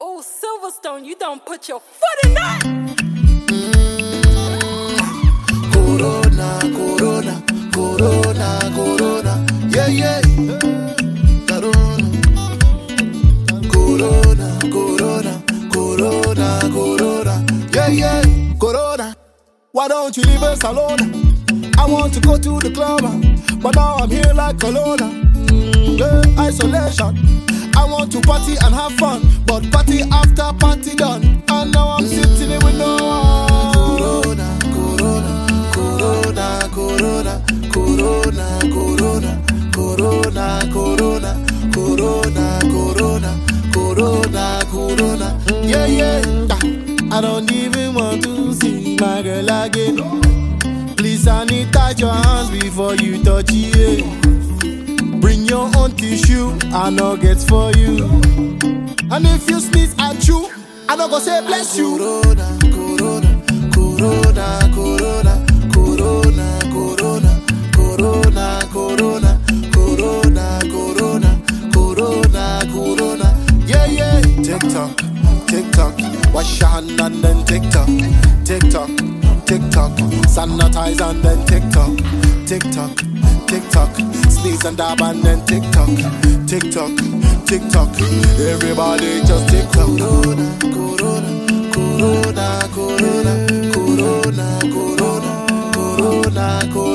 Oh, Silverstone, you don't put your foot in that. Corona, corona, corona, corona. Yeah, yeah. Corona, corona, corona, corona, corona. Yeah, yeah. Corona. Why don't you leave us alone? I want to go to the club, but now I'm here like Corona. Isolation. I want to party and have fun, but party after party done, and now I'm sitting here with no one. Corona, corona, corona, corona, corona, corona, corona, corona, corona, corona, corona, corona. Yeah, yeah. I don't even want to see my girl again. Please sanitize your hands before you touch it. Bring your own tissue, I know gets for you. And if you sneeze at you, I know go say bless you. Corona, corona, corona, corona, corona, corona, corona, corona, corona, corona, corona, corona. Yeah, yeah. TikTok, TikTok, wash your hand and then TikTok, TikTok, TikTok, sanitize and then TikTok, TikTok, TikTok, sneeze and dab and then TikTok, TikTok, TikTok, everybody just TikTok. Corona, corona, corona, corona, corona, corona, corona, corona.